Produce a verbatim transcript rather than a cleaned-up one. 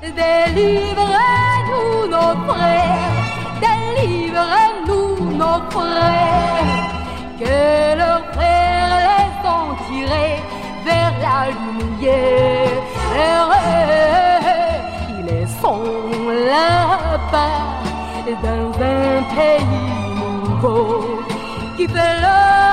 délivrez-nous nos frères, délivrez-nous nos frères, que leurs frères les ont tirés vers la lumière. Ils sont là-bas dans un pays nouveau qui fait leur